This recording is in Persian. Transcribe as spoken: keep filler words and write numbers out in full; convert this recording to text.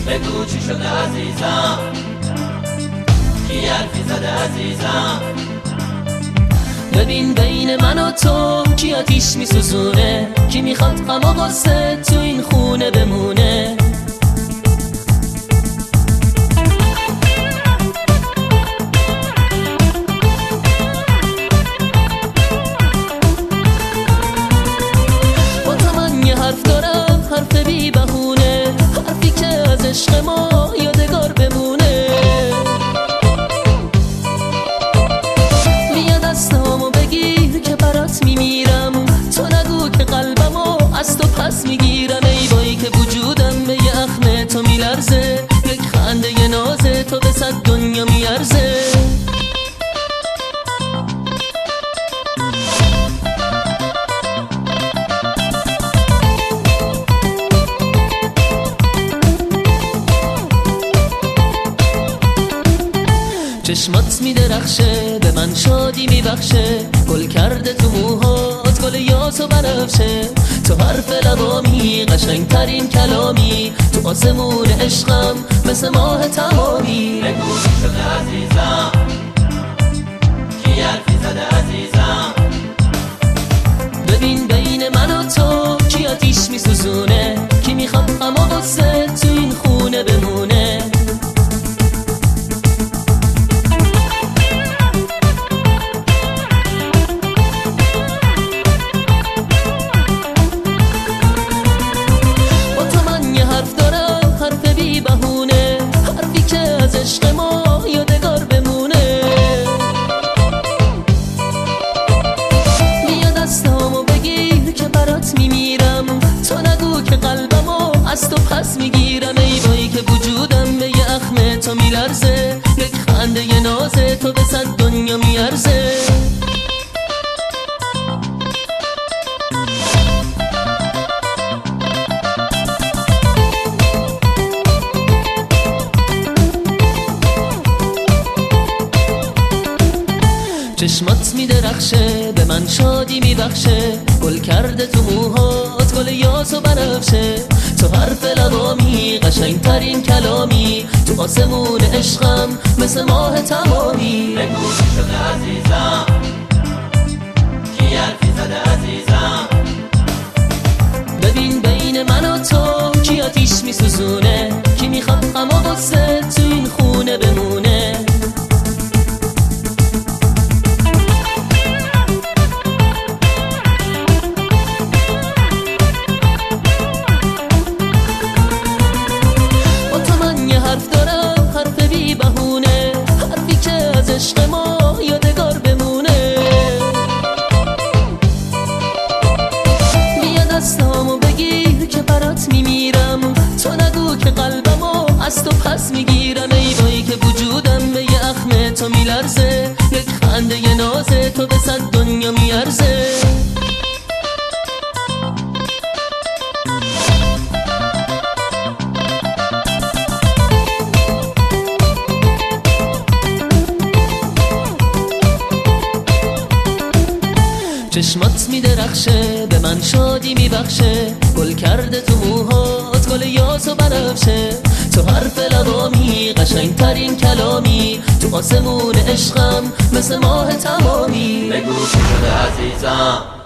بگو چی شده عزیزم، کی حرفی زده عزیزم. ببین بین من و تو کی آتیش میسوزونه، کی میخواد غم و غصه تو این خونه بمونه. با تو من یه حرف دارم، حرف بی بهونه، حرفی که از عشق ما یادگار بمونه. بیا دستامو بگیر که برات میمیرم، تو نگو که قلبمو از تو پس میگیرم. ای وای که وجودم به یه اخم تو میلرزه، یک خنده یه نازه تو به صد دنیا میارزه. چشمات میدرخشه به من شادی میبخشه، گل کرده تو موهات گل یاس و بنفشه. تو حرف لبامی قشنگ ترین کلامی، تو آسمون عشقم مثل ماه تمامی. بگو چی شده عزیزم، کی حرفی زده عزیزم. ببین بین من و تو کی آتیش میسوزونه، کی میخواد غم و غصه تو این خونه بمونه. عشق ما یادگار بمونه. بیا دستامو بگیر که برات میمیرم، تو نگو که قلبمو از تو پس میگیرم. ای وای که وجودم به یه اخم تو میلرزه، یک خنده یه نازه تو به صد دنیا میارزه. چشمات میدرخشه به من شادی میبخشه، گل کرده تو موهات گل یاس و بنفشه. تو حرف لبامی قشنگ ترین کلامی، تو آسمون عشقم مثل ماه تمامی. بگو چی شده عزیزم، کی حرفی زده عزیزم. ببین بین من و تو کی آتیش میسوزونه، کی میخواد غم و غصه تو این خونه بمونه. حرف دارم حرف بی بهونه، حرفی که از عشق ما یادگار بمونه. بیا دستامو بگیر که برات میمیرم، تو نگو که قلبمو از تو پس میگیرم. ای وای که وجودم به یه اخم تو میلرزه، یک خنده یه نازه تو به صد دنیا میارزه. چشمات میدرخشه به من شادی میبخشه، گل کرده تو موهات گل یاس و بنفشه. تو حرف لبامی قشنگ ترین کلامی، تو آسمون عشقم مثل ماه تمامی. بگو چی شده عزیزم،